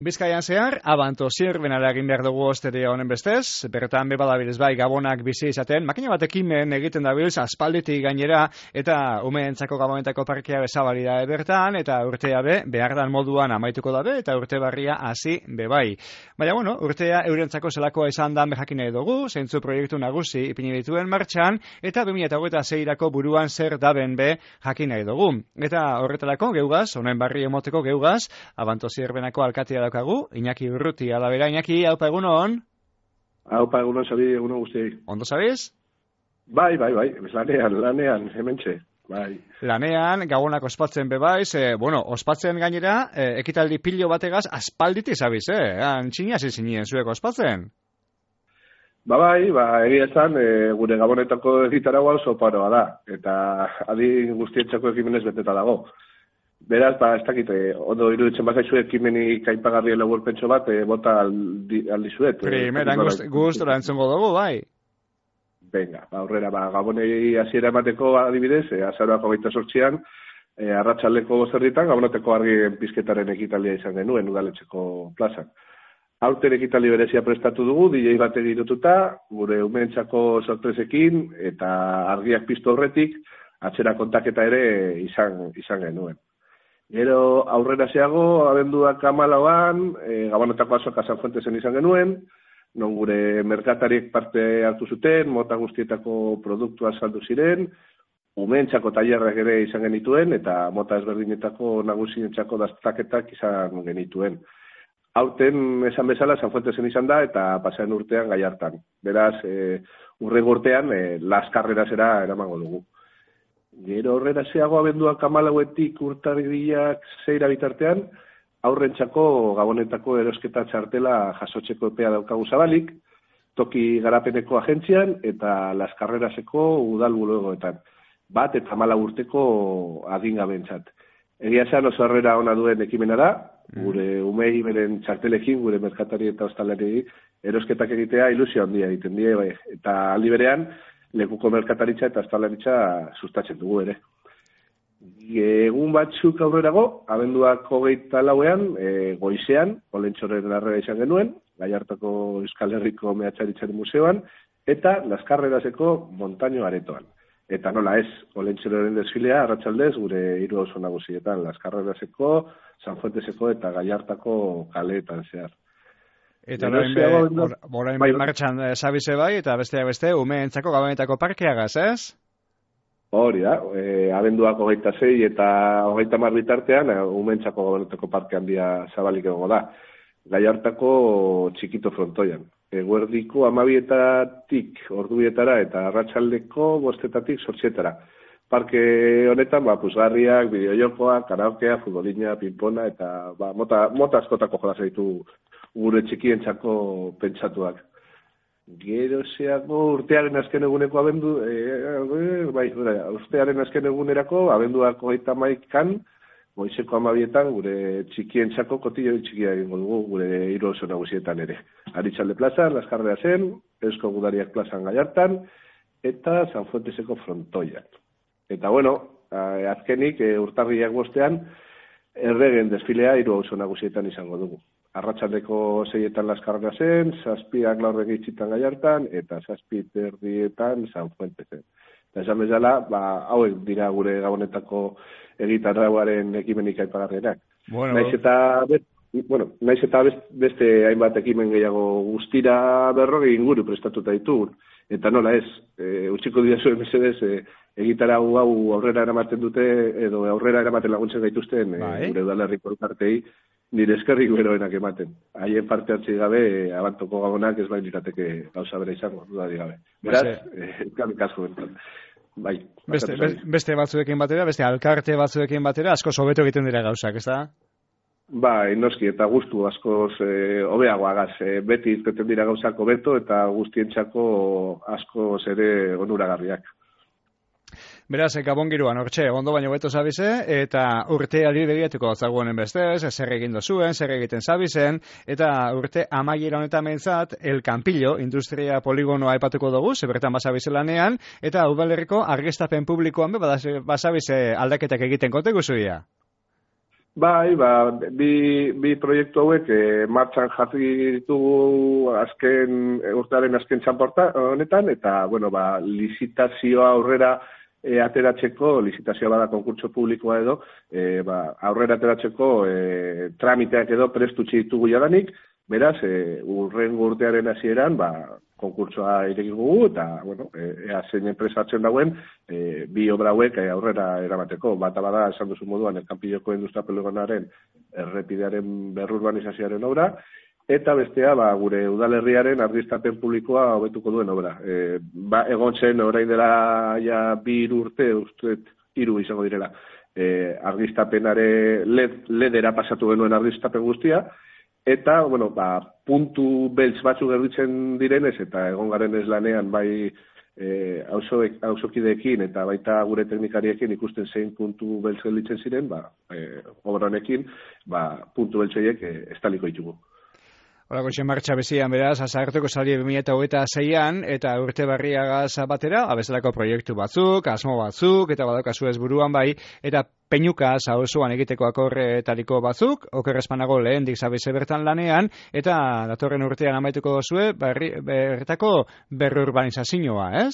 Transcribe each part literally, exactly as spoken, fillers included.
Bizkaian zehar, abanto zirbenara egin behar dugu osteria honen bestez, bertan bebadabilez bai gabonak bizi izaten, makina batekin egiten dabilz, aspalditik gainera, eta umeentzako gabonetako parkea bezabali da bertan, eta urtea be, behar dan moduan amaituko dabe, eta urte barria hasi bebai. Baina, bueno, urtea eurentzako zelakoa izan dan behakin nahi dugu, zeintzu proiektu nagusi ipini dituen martxan, eta bi mila hogeita seirako buruan zer daben be jakin nahi dugu. Eta horretarako geugaz, honen barri emoteko geugaz, abanto zirbenako alkatea daukagu, Iñaki Urrutia da bera. Iñaki, haupa egunon? Haupa egunon, sabi, egunon guztiei. Ondo sabiz? Bai, bai, bai, lanean, lanean, hementxe, bai. Lanean, gabonak ospatzen bebaiz, e, bueno, ospatzen gainera, e, ekitaldi pilo bategaz, aspalditi sabiz, eh? Antxina zinien zuek ospatzen? Ba bai, ba, egia esan, e, gure gabonetako egitaragua oso paroa da, eta adi guztietxako ekimenez beteta dago. Beraz, ba, ez dakit, ondo iruditzen bazaizu ekimenik aipagarrien laburpentso bat, e, bota aldi, aldizuet. Primeran gust, gustora entzungo dugu, bai. Venga, ba, aurrera, ba, gabonei hasiera emateko adibidez, e, azaroako gaita sortzian, e, arratsaldeko zerritan, gaboneteko argien pizketaren ekitaldia izan genuen, udaletxeko plazan. Aurten ekitaldi berezia prestatu dugu, D J bat egirututa, gure umeentzako sorpresekin, eta argiak piztu horretik, atzera kontaketa ere izan, izan genuen. Gero aurrera zeago, abenduak hamalauan, e, gabonetako azoka San Fuentesen izan genuen, non gure merkatariek parte hartu zuten, mota guztietako produktua saldu ziren, umeentzako tailerrak ere izan genituen, eta mota ezberdinetako nagusientzako daztaketak izan genituen. Aurten esan bezala San Fuentesen izan da, eta pasaen urtean Gallartan. Beraz, e, urrengo urtean, e, Las Carrerasera eramango dugu. Gero horrela zeago abenduak hamalauetik urtarriak zeira bitartean, aurrentzako gabonetako erosketa txartela jasotzeko epea daukagu zabalik, toki garapeneko agentzian eta Las Carreraseko udal bulegoetan. Bat eta hamalau urteko adingabentzat. Egia esan oso harrera ona duen ekimena da, gure umei beren txartelekin, gure merkatari eta ostalari erosketak egitea ilusio handia egiten die, bai. Eta aldi berean, lekuko merkataritza eta ostalaritza sustatzen dugu ere. Egun batzuk aurrerago, abenduak hogeita lauean, e, goizean, Olentxoren arrera izan genuen, Gallartako Euskal Herriko Meatzaritzaren Museoan, eta Las Carreraseko Montaño Aretoan. Eta nola ez, Olentxoren desfilea, arratsaldez, gure hiru auzo nagusietan, Las Carreraseko, San Fuenteseko eta Gallartako kaleetan zehar. Eta orain bai martxan sabize bai, eta besteak beste, umeentzako gabonetako parkeagaz, ez? Hori da, e, abenduak hogeita sei eta hogeita mar bitartean, umeentzako gabonetako parke handia zabalik egongo da. Gallartako txikito frontoian. Eguerdiko amabietatik ordubietara eta arratsaldeko bostetatik sortzietara. Parke honetan, ba, puzgarriak, bideojokoak, karaokea, futbolina, pinpona, eta ba, mota, mota askotako jolaz ditu gure txikientzako pentsatuak. Gero zeago urtearen azken eguneko abendu, e, bai, urtearen azken egunerako, abenduak hogeita hamaikan, goizeko hamabietan, gure txikientzako kotillo txikia egingo dugu, gure hiru oso nagusietan ere. Aritxalde plazan, Las Carrerasen, Eusko Gudariak plazan Gallartan, eta San Fuenteseko frontoian. Eta bueno, azkenik, e, urtarriak bostean, erregen desfilea hiru oso nagusietan izango dugu. Arratsaldeko seietan Las Carrerasen, zazpiak laurden gitzitan Gallartan, eta zazpi erdietan San Fuentesen. Eta esan bezala, ba, hauek dira gure gabonetako egitarrauaren ekimenik aipagarrienak. Bueno, naiz eta, bet, bueno, naiz eta beste hainbat ekimen gehiago guztira berrogei inguru prestatuta ditugun. Eta nola ez, e, utxiko dira zuen mesedez, e, egitarau hau aurrera eramaten dute, edo aurrera eramaten laguntzen gaituzten, e, gure udalerriko elkartei, nire eskerrik beroenak ematen. Haien parte hartzi gabe, abantoko gabonak ez bain lirateke gauza bera izango, dudari gabe. Beraz, elkarrik asko bentan. Bai, beste, beste batzuekin batera, beste alkarte batzuekin batera, asko sobeto egiten dira gauzak, ez da? Bai, noski, eta guztu askoz e, hobeagoagaz. E, beti izteten dira gauzak hobeto eta guztientzako askoz ere onuragarriak. Beraz, Gabon giroan, hortxe, ondo baino beto zabize, eta urteari begiratuko zagoenen bestez, zer egin dozuen, zer egiten zabizen, eta urte amaiera honetan mentzat, El Campillo, industria poligonoa aipatuko dugu, zebertan basabize lanean, eta udalerriko argiztapen publikoan be basabize aldaketak egiten konte guzuia. Bai, ba, bi, bi proiektu hauek e, martxan jarri ditugu azken, urtearen azken txanporta honetan, eta, bueno, ba, lizitazioa aurrera e, ateratzeko, lizitazioa bada konkurtso publikoa edo, e, ba, aurrera ateratzeko e, tramiteak edo prestutsi ditugu jadanik, beraz, e, urren urtearen hasieran, ba, konkurtsoa irekiko eta, bueno, ea zein enpresa hartzen dauen, e, bi obra hauek aurrera eramateko. Bata bada, esan duzu moduan, Elkanpiloko industria poligonaren errepidearen berrurbanizazioaren obra, eta bestea, ba, gure udalerriaren argiztapen publikoa hobetuko duen obra. E, ba, egon zen, orain dela ja bi hiru urte, usteet hiru izango direla, e, argiztapenare led, ledera pasatu genuen argiztapen guztia, eta, bueno, ba, puntu beltz batzuk gerditzen direnez, eta egon garen ez lanean, bai e, auzokideekin eta baita gure teknikariekin ikusten zein puntu beltz gelditzen ziren, ba, e, obra honekin, ba, puntu beltz horiek e, estaliko ditugu. Horako txen martxa bezian, beraz, azarteko sali bi mila hogeita seian, eta urte barriagaz batera, abezalako proiektu batzuk, asmo batzuk, eta badaukazu ez buruan bai, eta Peñukaz auzoan egiteko akorretariko batzuk, oker espanago lehen dikzabize bertan lanean, eta datorren urtean amaituko dozue, berretako berrurbanizazioa, ez?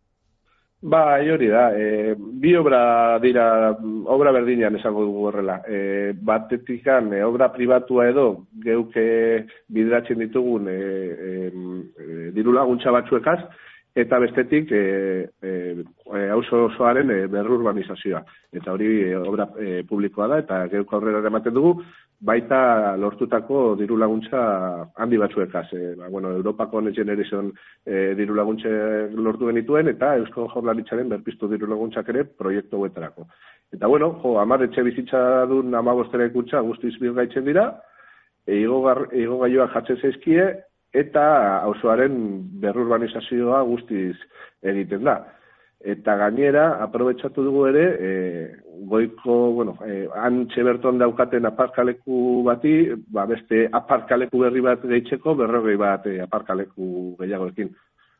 Ba, hori da, e, bi obra dira, obra berdinean esango dugu horrela. E, batetikan, e, obra pribatua edo, geuke bideratzen ditugun e, e, diru laguntza batzuekaz, eta bestetik e, e, auzo osoaren e, berrurbanizazioa. Eta hori e, obra e, publikoa da, eta geuk aurrera ematen dugu, baita lortutako diru laguntza handi batzuekaz. E, ba, bueno, Europako Next Generation e, diru laguntza lortu genituen, eta Eusko Jaurlaritzaren berpiztu diru laguntzak ere proiektu hauetarako. Eta bueno, jo, hamar etxe bizitza dun hamabostera ikuntza guztiz birgaitzen dira, e, igo gaioak jatzen zaizkie, eta auzoaren berrurbanizazioa guztiz egiten da. Eta gainera, aprobetxatu dugu ere, e, goiko, bueno, e, antxe berton daukaten aparkaleku bati, ba, beste aparkaleku berri bat gehitzeko, berrogei bat e, aparkaleku gehiagoekin.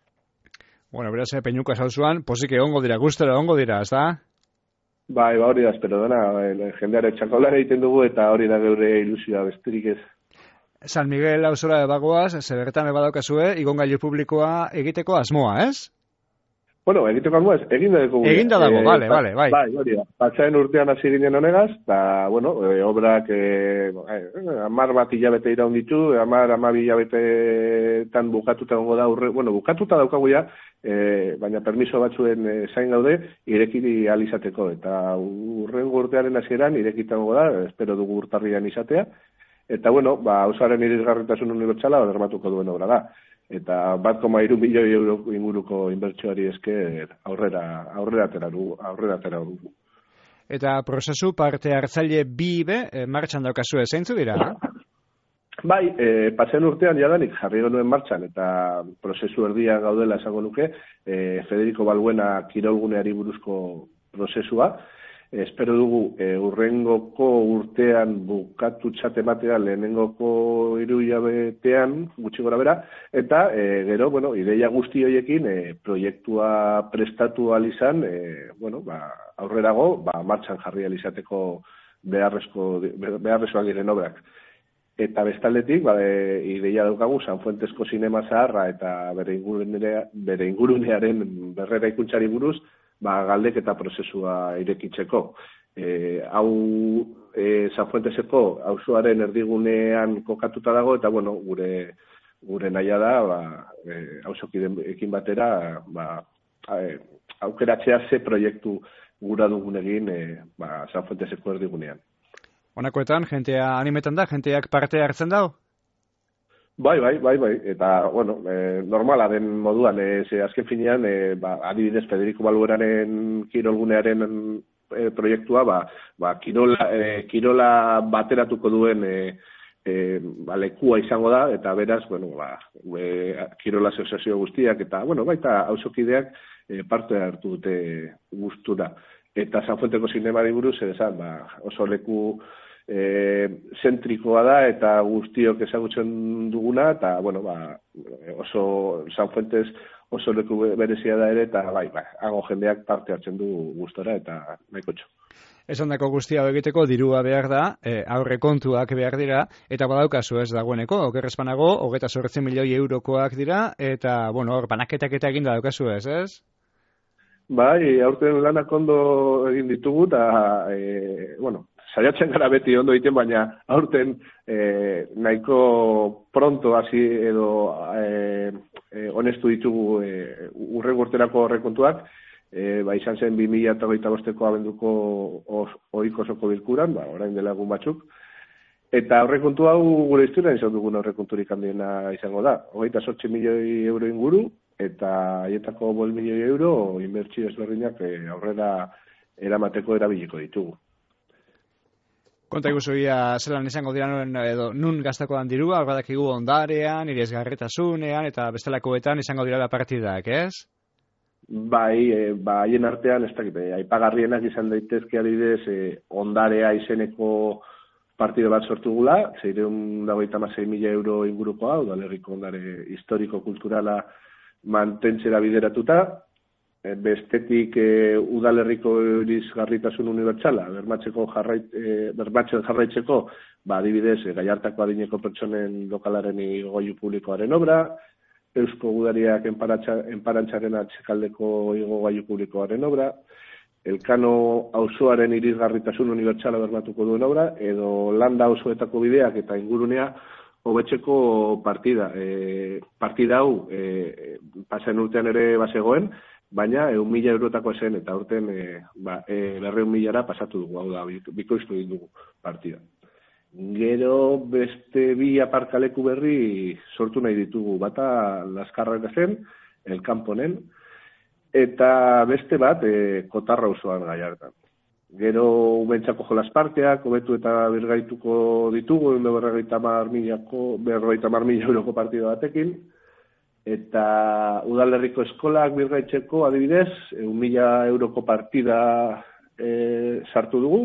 Bueno, beraz, Peñuka auzoan, posik egongo dira, gustera egongo dira, ez da? Bai, ba, hori da, espero dena, jendeare txakolan egiten dugu, eta hori da geure ilusioa besterik ez. San Miguel auzora bagoaz, ze bertan badaukazue, igongailu publikoa egiteko asmoa, ez? Bueno, egiteko asmoa ez, egin da dugu. Egin da dago, e, bale, bale, bai. Bai, hori da. Patsaen urtean hasi ginen honegaz, eta, bueno, e, obrak e, amar bat hilabete iraun ditu, amar, amabi hilabetetan bukatuta gongo da, urre, bueno, bukatuta daukagu ja, e, baina permiso batzuen e, zain gaude, irekiri alizateko, eta urrengo urtearen hasieran irekita gongo da, espero dugu urtarrian izatea, eta, bueno, ba, auzoaren irisgarritasun unibertsala bermatuko duen obra da. Eta bat koma hiru milioi euro inguruko inbertsioari esker aurrera aurrera atera dugu, aurrera atera dugu. Eta prozesu parte hartzaile bi be e, martxan daukazue zeintzu dira? Bai, e, pasen urtean jadanik jarri genuen martxan eta prozesu erdia gaudela esango nuke, e, Federico Balbuena kirolguneari buruzko prozesua. Espero dugu e, urrengoko urtean bukatu txatematea lehenengoko hiru hilabetean gutxi gora bera, eta e, gero, bueno, ideia guzti horiekin e, proiektua prestatu alizan, e, bueno, ba, aurrerago, ba, martxan jarri alizateko beharrezko, beharrezkoak diren obrak. Eta bestaldetik, ba, e, ideia daukagu San Fuentesko zinema zaharra eta bere, ingurunea, bere ingurunearen berrera ikuntzari buruz, ba, galdeketa prozesua irekitzeko. E, hau e, San Fuenteseko auzoaren erdigunean kokatuta dago, eta bueno, gure gure naia da, ba, e, auzokideekin batera, ba, e, aukeratzea ze proiektu gura dugun egin e, ba, San Fuenteseko erdigunean. Honakoetan, jentea animetan da, jenteak parte hartzen dago? Bai, bai, bai, bai, eta, bueno, e, normala den moduan, e, ze azken finean, e, ba, adibidez, Federico Balbuenaren kirolgunearen e, proiektua, ba, ba kirola, e, kirola bateratuko duen e, e, ba, lekua izango da, eta beraz, bueno, ba, e, kirola asozazio guztiak, eta, bueno, baita auzokideak e, parte hartu dute gustura. Eta San Fuenteko zinemari buruz, esan, ba, oso leku E, zentrikoa da eta guztiok ezagutzen duguna, eta bueno, ba, oso San Fuentes oso leku berezia da ere, eta bai, bai, hago jendeak parte hartzen du gustora eta nahiko txo. Esandako guztia egiteko dirua behar da, e, aurre kontuak behar dira, eta badaukazu ez dagoeneko, okerrezpanago, hogeta zortzi milioi eurokoak dira, eta, bueno, hor, banaketak eta eginda daukazu ez, ez? Bai, aurten lanak ondo egin ditugu, eta, e, bueno, saiatzen gara beti ondo egiten, baina aurten e, nahiko pronto hasi edo e, e, honestu ditugu e, urrengo urterako horrekontuak, e, ba, izan zen bi mila hogeita bosteko abenduko ohiko osoko bilkuran, ba, orain dela egun batzuk, eta aurrekontu hau gure historian izan dugun aurrekonturik handiena izango da. Hogeita zortzi milioi euro inguru, eta haietako bol milioi euro inbertsio ezberdinak e, aurrera eramateko erabiliko ditugu. Konta iguzu ia zelan izango dira nun, edo nun gaztako dan dirua, badakigu ondarean, irisgarritasunean, eta bestelakoetan izango dira partidak, ez? Bai, e, ba, haien artean, ez dakit, aipagarrienak izan daitezke adibidez, e, ondarea izeneko partido bat sortugula, zeireun dagoita hamasei mila euro inguruko hau, udalerriko ondare historiko-kulturala mantentzera bideratuta, bestetik e, udalerriko irisgarritasun unibertsala, bermatzeko jarrait, e, bermatzen jarraitzeko, ba, adibidez, e, Gallartako adineko pertsonen lokalaren igoilu publikoaren obra, Eusko Gudariak enparantzaren atxekaldeko igogailu publikoaren obra, Elkano auzoaren irisgarritasun unibertsala bermatuko duen obra, edo Landa auzoetako bideak eta ingurunea hobetzeko partida. E, partida hau, e, pasen urtean ere bazegoen, baina egun mila eurotako zen, eta urten e, ba, e, berreun milara pasatu dugu, hau da, bikoiztu dugu partida. Gero beste bi aparkaleku berri sortu nahi ditugu, bata Laskarrak zen, Elkanponen, eta beste bat e, Kotarra auzoan Gallartan. Gero umentzako jolas parkeak, hobetu eta birgaituko ditugu, berrogeita hamar mila euroko partida batekin, eta udalerriko eskolak birgaitzeko adibidez, un mila euroko partida e, sartu dugu,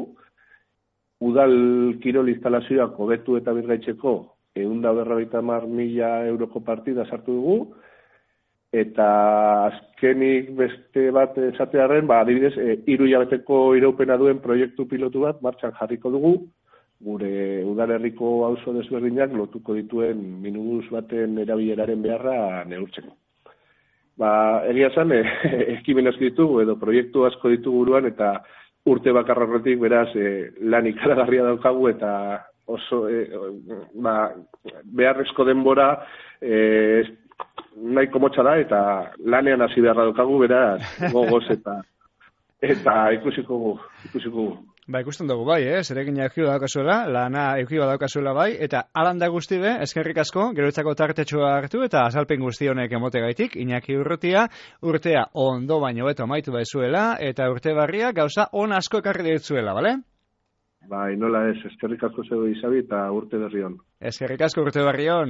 udal kirol instalazioak hobetu eta birgaitzeko ehun eta berrogeita hamar mila euroko partida sartu dugu, eta azkenik beste bat esatearren, ba, adibidez, e, hiru hilabeteko iraupena duen proiektu pilotu bat martxan jarriko dugu, gure udalerriko auzo desberdinak lotuko dituen minibus baten erabileraren beharra neurtzeko. Ba, egia esan, e, ekimen asko ditugu edo proiektu asko ditugu buruan, eta urte bakarra horretik beraz e, lan ikaragarria daukagu eta oso e, ba, beharrezko denbora e, nahiko motxa da eta lanean hasi beharra daukagu beraz gogoz eta eta ikusiko ikusiko Ba, ikusten dugu bai, eh? Zeregina euki badaukazuela, lana euki badaukazuela bai, eta alanda guzti be, eskerrik asko, geroitzako tartetxoa hartu eta azalpen guzti honek emote gaitik, Iñaki Urrutia, urtea ondo baino beto amaitu baizuela, eta urte barria gauza on asko ekarri ditzuela, bale? Bai, nola ez, eskerrik asko zeu izabi eta urte berri on. Eskerrik asko urte berri on.